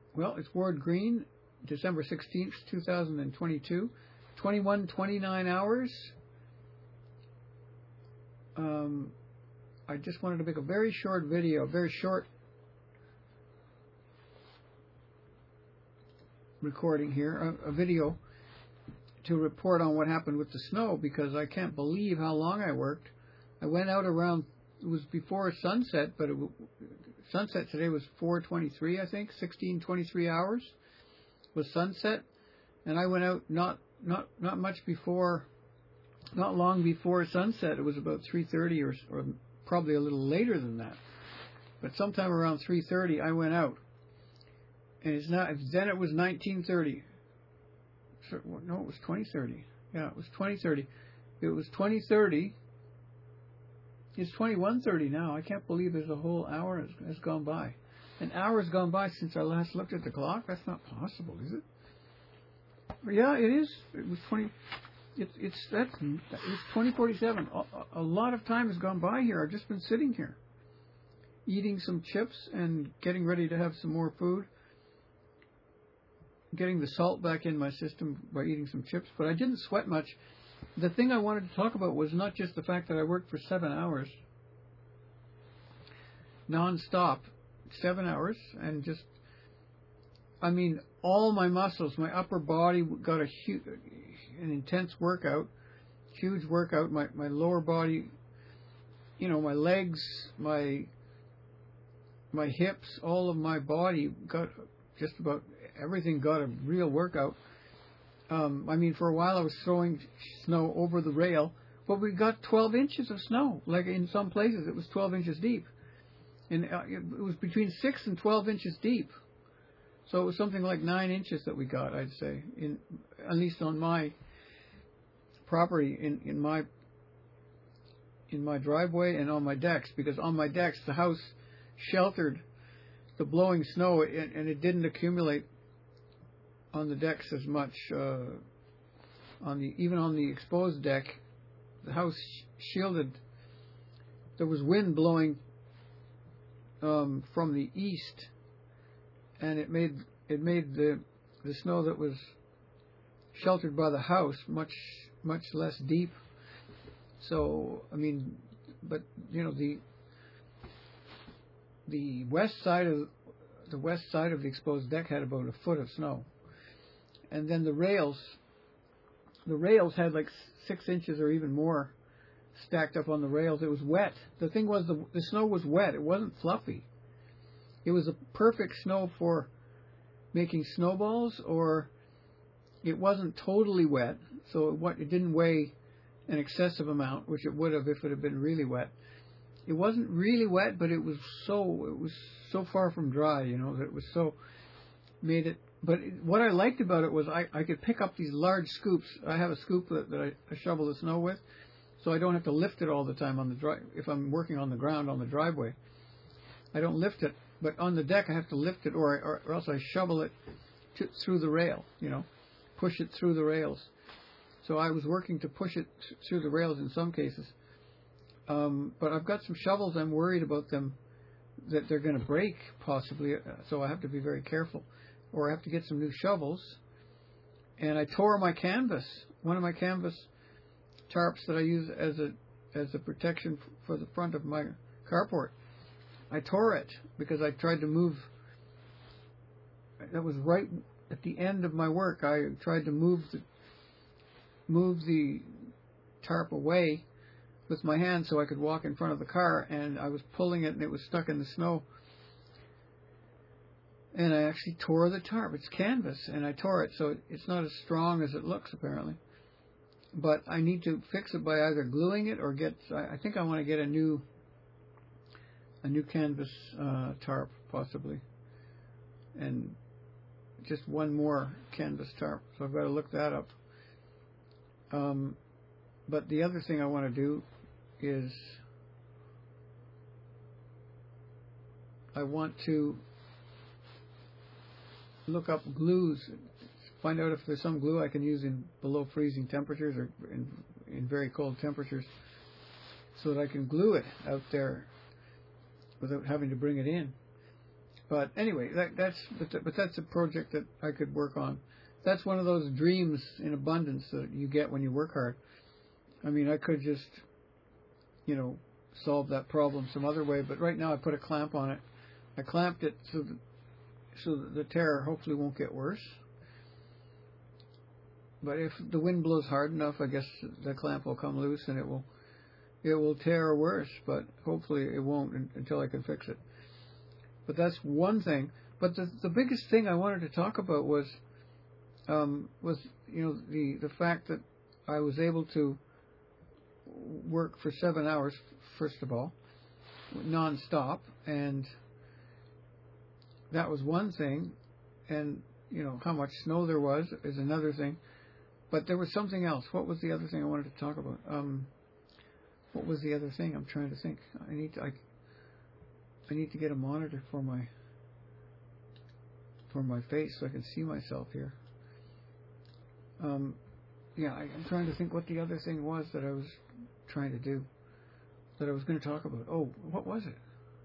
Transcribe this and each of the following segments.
Well, it's Ward Green, December 16th, 2022, 21:29 hours. I just wanted to make a very short video, very short recording here, a video to report on what happened with the snow, because I can't believe how long I worked. I went out around, it was before sunset, but sunset today was 4:23, I think, 16:23 hours was sunset, and I went out not much before, not long before sunset. It was about 3:30 or probably a little later than that, but sometime around 3:30 I went out, and then it was 19:30. No, it was 20:30. Yeah, it was 20:30. It was 20:30. It's 21:30 now. I can't believe there's a whole hour has gone by. An hour has gone by since I last looked at the clock. That's not possible, is it? But yeah, it is. It was 20. It's 20:47. A lot of time has gone by here. I've just been sitting here, eating some chips and getting ready to have some more food. Getting the salt back in my system by eating some chips, but I didn't sweat much. The thing I wanted to talk about was not just the fact that I worked for 7 hours, non-stop, 7 hours, and just, I mean, all my muscles, my upper body got an intense workout, huge workout. My lower body, you know, my legs, my hips, all of my body got just about everything got a real workout. I mean, for a while I was throwing snow over the rail, but we got 12 inches of snow. Like in some places it was 12 inches deep. And it was between 6 and 12 inches deep. So it was something like 9 inches that we got, I'd say, at least on my property, in my driveway and on my decks, because on my decks the house sheltered the blowing snow, and it didn't accumulate on the decks as much. Even on the exposed deck, the house shielded. There was wind blowing from the east, and it made the snow that was sheltered by the house much less deep. So I mean, but you know, the west side of the exposed deck had about a foot of snow, and then the rails had like 6 inches or even more stacked up on the rails. It was wet. The thing was, the snow was wet. It wasn't fluffy. It was a perfect snow for making snowballs, or it wasn't totally wet, so it didn't weigh an excessive amount, which it would have if it had been really wet. It wasn't really wet, but it was so far from dry, you know, that it was so made it. But what I liked about it was I could pick up these large scoops. I have a scoop that I shovel the snow with, so I don't have to lift it all the time if I'm working on the ground on the driveway. I don't lift it, but on the deck I have to lift it, or else I shovel it through the rail, you know, push it through the rails. So I was working to push it through the rails in some cases. But I've got some shovels. I'm worried about them, that they're going to break possibly, so I have to be very careful, or I have to get some new shovels. And I tore my canvas, one of my canvas tarps that I use as a protection for the front of my carport. I tore it because I tried to move. That was right at the end of my work. I tried to move the tarp away with my hand so I could walk in front of the car, and I was pulling it and it was stuck in the snow, and I actually tore the tarp. It's canvas, and I tore it, so it's not as strong as it looks apparently, but I need to fix it by either gluing it or I think I want to get a new canvas tarp possibly, and just one more canvas tarp, so I've got to look that up. But the other thing I want to do is I want to look up glues, find out if there's some glue I can use in below freezing temperatures or in very cold temperatures, so that I can glue it out there without having to bring it in. But anyway, but that's a project that I could work on. That's one of those dreams in abundance that you get when you work hard. I mean, I could just, solve that problem some other way, but right now I put a clamp on it. I clamped it so that the tear hopefully won't get worse. But if the wind blows hard enough, I guess the clamp will come loose and it will tear worse, but hopefully it won't until I can fix it. But that's one thing. But the biggest thing I wanted to talk about was the fact that I was able to work for 7 hours, first of all, non-stop, and that was one thing. And how much snow there was is another thing. But there was something else. What was the other thing I wanted to talk about? What was the other thing? I'm trying to think. I need to get a monitor for my face so I can see myself here. I'm trying to think what the other thing was that I was trying to do, that I was going to talk about. Oh, what was it?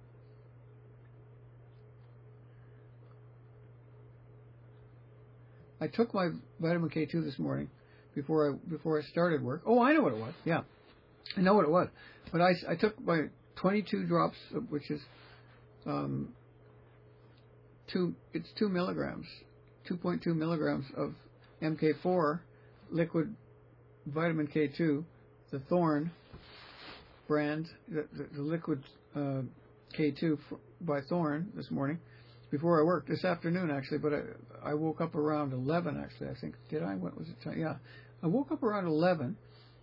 I took my vitamin K2 this morning before I started work. Oh, I know what it was. Yeah, I know what it was. But I took my 22 drops, which is 2 milligrams, 2.2 milligrams of MK4 liquid vitamin K2, the Thorne brand, the liquid K2 by Thorne this morning. Before I worked this afternoon, actually, but I woke up around 11. Actually, I think did I? What was it? Yeah, I woke up around 11,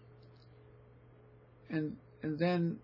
and then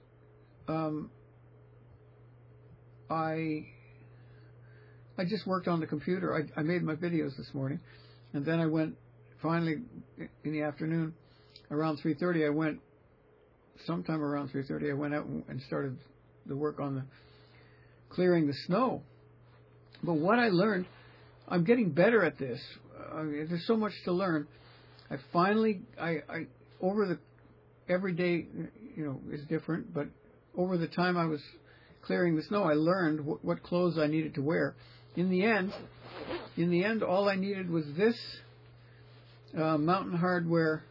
I just worked on the computer. I made my videos this morning, and then I went finally in the afternoon around 3:30. I went sometime around 3:30. I went out and started the work on the clearing the snow. But what I learned, I'm getting better at this. There's so much to learn. I over the every day, is different, but over the time I was clearing the snow, I learned what clothes I needed to wear. In the end, all I needed was this Mountain Hardwear.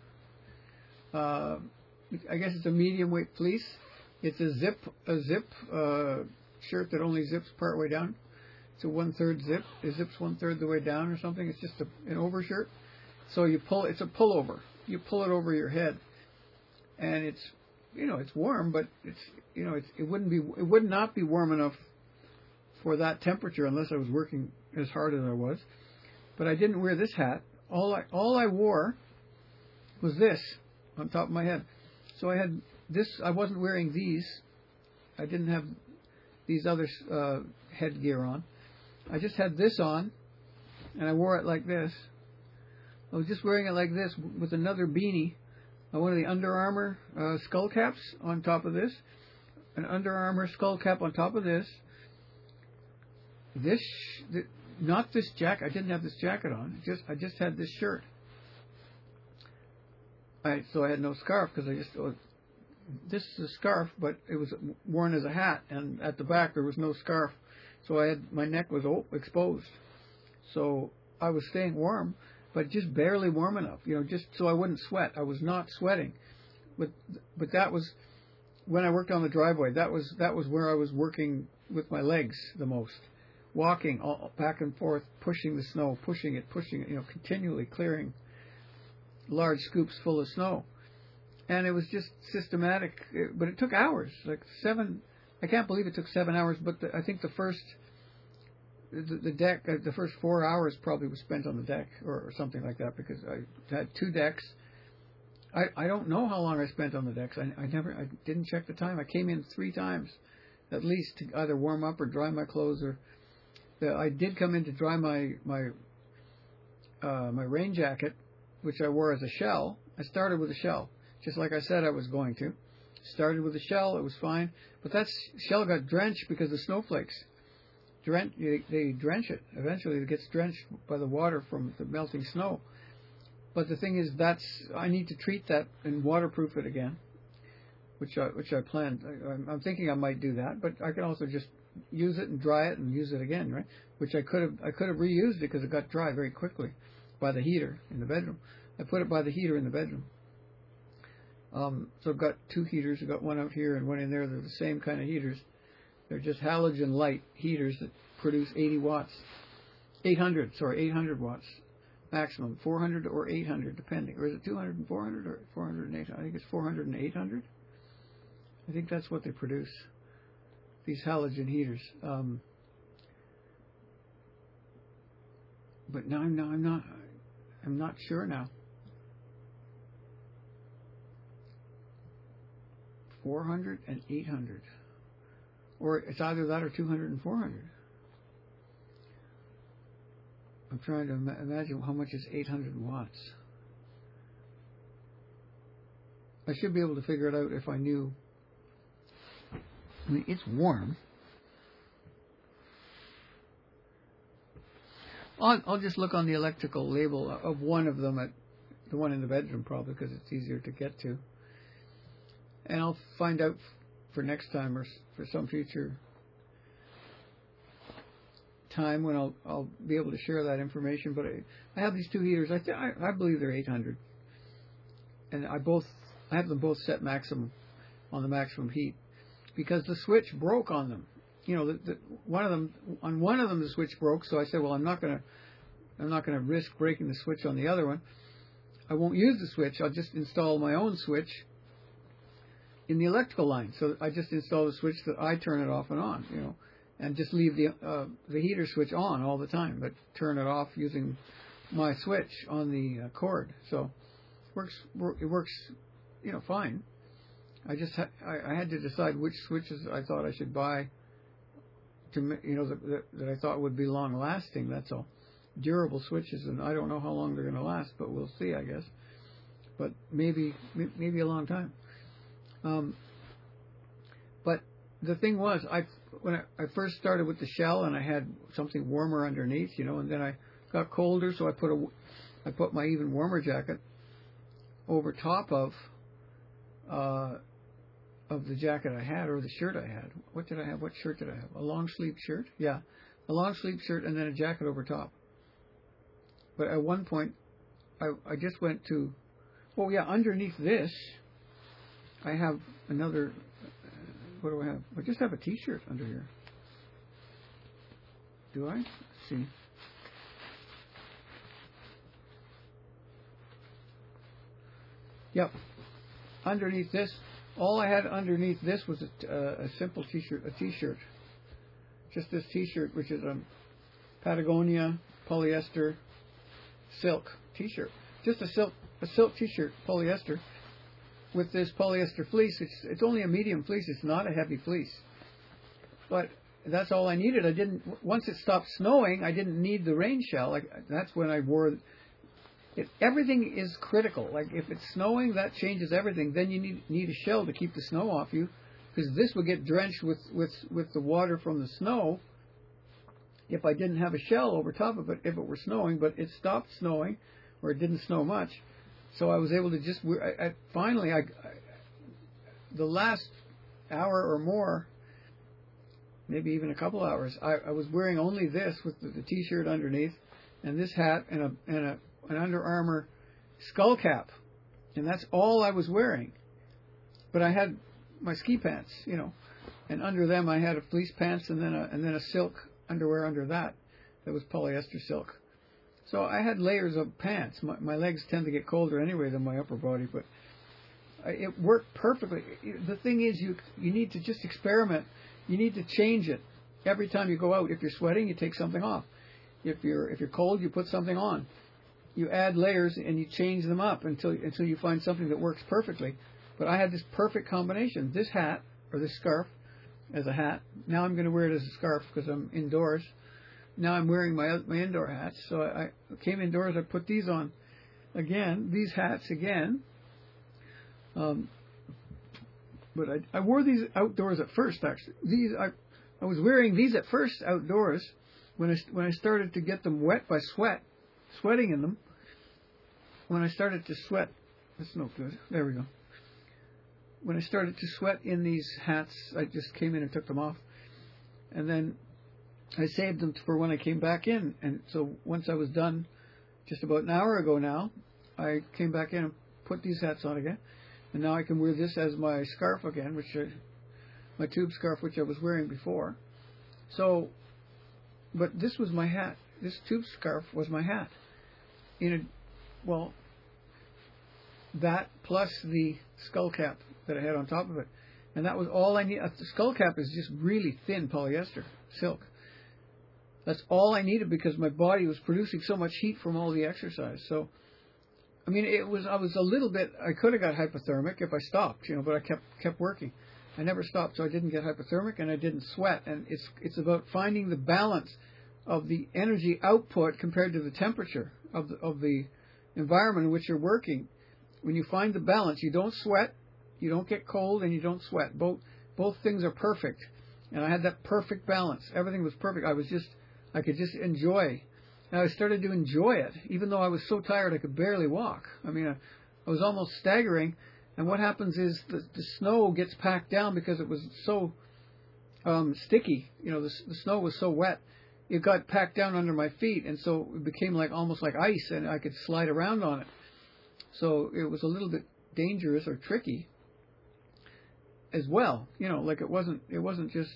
I guess it's a medium weight fleece. It's a zip shirt that only zips part way down. It's a 1/3 zip. It zips 1/3 the way down or something. It's just an overshirt. So you pull. It's a pullover. You pull it over your head, and it's warm, but it would not be warm enough for that temperature unless I was working as hard as I was. But I didn't wear this hat. All I wore was this on top of my head. So I had this. I wasn't wearing these. I didn't have these other headgear on. I just had this on, and I wore it like this. I was just wearing it like this with another beanie, one of the Under Armour skull caps on top of this, an Under Armour skull cap on top of this. Not this jacket. I didn't have this jacket on. I just had this shirt. So I had no scarf because this is a scarf, but it was worn as a hat, and at the back there was no scarf. So my neck was exposed. So I was staying warm, but just barely warm enough, just so I wouldn't sweat. I was not sweating. But that was when I worked on the driveway. That was where I was working with my legs the most. Walking all back and forth, pushing the snow, pushing it, continually clearing large scoops full of snow. And it was just systematic, but it took hours, like 7. I can't believe it took 7 hours, but I think the first 4 hours probably was spent on the deck or something like that, because I had 2 decks. I don't know how long I spent on the decks. I didn't check the time. I came in 3 times at least to either warm up or dry my clothes, I did come in to dry my rain jacket, which I wore as a shell. I started with a shell, just like I said I was going to. Started with a shell, it was fine, but that shell got drenched because the snowflakes they drench it. Eventually it gets drenched by the water from the melting snow. But the thing is, I need to treat that and waterproof it again, which I planned. I'm thinking I might do that, but I can also just use it and dry it and use it again, right? Which I could have reused it because it got dry very quickly by the heater in the bedroom. I put it by the heater in the bedroom. So I've got two heaters. I've got one out here and one in there. They're the same kind of heaters. They're just halogen light heaters that produce 80 watts. 800 watts maximum. 400 or 800 depending. Or is it 200 and 400 or 400 and 800? I think it's 400 and 800. I think that's what they produce. These halogen heaters. But now I'm not sure now. 400 and 800. Or it's either that or 200 and 400. I'm trying to imagine how much is 800 watts. I should be able to figure it out if I knew. I mean, it's warm. I'll just look on the electrical label of one of them, at the one in the bedroom probably, because it's easier to get to. And I'll find out for next time or for some future time when I'll be able to share that information. But I have these two heaters. I believe they're 800, and I have them both set maximum on the maximum heat because the switch broke on them. You know, one of them the switch broke. So I said, well, I'm not gonna risk breaking the switch on the other one. I won't use the switch. I'll just install my own switch in the electrical line. So I just install the switch that I turn it off and on, you know, and just leave the heater switch on all the time, but turn it off using my switch on the cord. So it works, you know, fine. I just I had to decide which switches I thought I should buy to, you know, that I thought would be long lasting. That's all. Durable switches, and I don't know how long they're going to last, but we'll see, I guess. But maybe a long time. But the thing was, when I first started with the shell, and I had something warmer underneath, you know, and then I got colder, so I put my even warmer jacket over top of the jacket I had, or the shirt I had. What did I have? What shirt did I have? A long sleeve shirt? Yeah, a long sleeve shirt, and then a jacket over top. But at one point, I just went to, oh yeah, underneath this, I have another, what do I have? I just have a t-shirt under here. Do I? Let's see. Yep. Underneath this, all I had underneath this was a simple t-shirt. Just this t-shirt, which is a Patagonia polyester silk t-shirt. Just a silk t-shirt, polyester, with this polyester fleece. It's only a medium fleece. It's not a heavy fleece. But that's all I needed. Once it stopped snowing, I didn't need the rain shell. That's when I wore it. Everything is critical. Like if it's snowing, that changes everything. Then you need a shell to keep the snow off you, because this would get drenched with the water from the snow if I didn't have a shell over top of it, if it were snowing. But it stopped snowing, or it didn't snow much. So I was able to just wear. Finally, the last hour or more, maybe even a couple hours, I was wearing only this with the t-shirt underneath, and this hat and an Under Armour skull cap, and that's all I was wearing. But I had my ski pants, you know, and under them I had a fleece pants and then a silk underwear under that was polyester silk. So I had layers of pants. My legs tend to get colder anyway than my upper body, but it worked perfectly. The thing is, you need to just experiment. You need to change it every time you go out. If you're sweating, you take something off. If you're cold, you put something on. You add layers and you change them up until you find something that works perfectly. But I had this perfect combination. This hat, or this scarf, as a hat. Now I'm going to wear it as a scarf because I'm indoors. Now I'm wearing my indoor hats. So I came indoors. I put these on again. These hats again. But I wore these outdoors at first. Actually, I was wearing these at first outdoors when I started to get them wet by sweating in them. When I started to sweat, that's no good. There we go. When I started to sweat in these hats, I just came in and took them off. and then I saved them for when I came back in. And so once I was done, just about an hour ago now, I came back in and put these hats on again, and now I can wear this as my scarf again, my tube scarf, which I was wearing before. So, but this was my hat. This tube scarf was my hat. That plus the skull cap that I had on top of it. And that was all I need. The skull cap is just really thin polyester, silk. That's all I needed because my body was producing so much heat from all the exercise. So, I mean, I was a little bit, I could have got hypothermic if I stopped, but I kept working. I never stopped, so I didn't get hypothermic and I didn't sweat. And it's about finding the balance of the energy output compared to the temperature of the environment in which you're working. When you find the balance, you don't sweat, you don't get cold, and you don't sweat. Both things are perfect. And I had that perfect balance. Everything was perfect. I could just enjoy. And I started to enjoy it, even though I was so tired I could barely walk. I mean, I was almost staggering. And what happens is the snow gets packed down because it was so sticky. The snow was so wet. It got packed down under my feet, and so it became almost like ice, and I could slide around on it. So it was a little bit dangerous or tricky as well. It wasn't just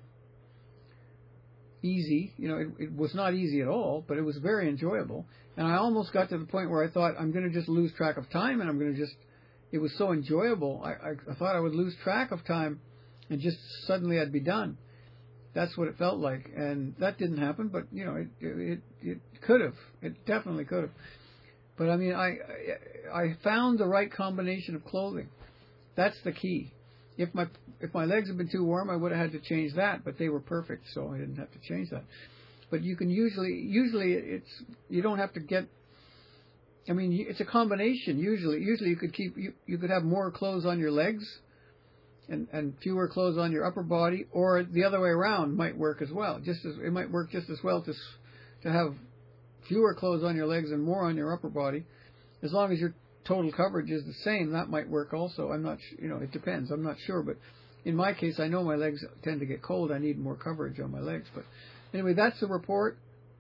easy. It was not easy at all, but it was very enjoyable. And I almost got to the point where I thought I'm going to just lose track of time, and it was so enjoyable. I thought I would lose track of time, and just suddenly I'd be done. That's what it felt like, and that didn't happen. But it could have. It definitely could have. But I mean, I found the right combination of clothing. That's the key. If my legs had been too warm, I would have had to change that. But they were perfect, so I didn't have to change that. But you can usually you don't have to get. I mean, it's a combination. Usually you could have more clothes on your legs and fewer clothes on your upper body, or the other way around might work as well. It might work just as well to have fewer clothes on your legs and more on your upper body, as long as your total coverage is the same. That might work also. I'm not, it depends. I'm not sure, but in my case, I know my legs tend to get cold. I need more coverage on my legs. But anyway, that's the report.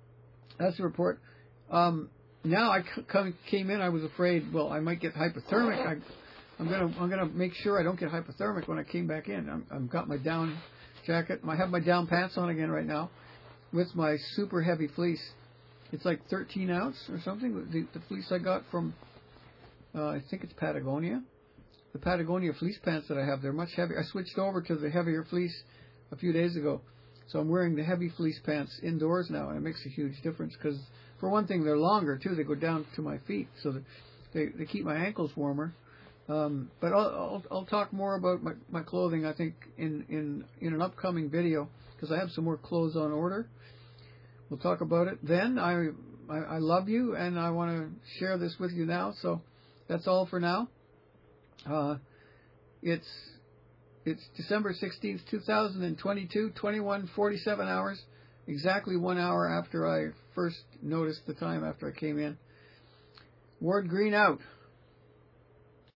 Now I came in. I was afraid. Well, I might get hypothermic. I'm gonna make sure I don't get hypothermic when I came back in. I've got my down jacket. I have my down pants on again right now, with my super heavy fleece. It's like 13 ounce or something. The fleece I got from, I think it's Patagonia. The Patagonia fleece pants that I have, they're much heavier. I switched over to the heavier fleece a few days ago. So I'm wearing the heavy fleece pants indoors now, and it makes a huge difference because, for one thing, they're longer too. They go down to my feet, so that they keep my ankles warmer. But I'll talk more about my clothing, I think, in an upcoming video, because I have some more clothes on order. We'll talk about it then. I love you, and I want to share this with you now. So that's all for now. It's December 16th, 2022, 21:47 hours, exactly 1 hour after I first noticed the time after I came in. Ward Green out.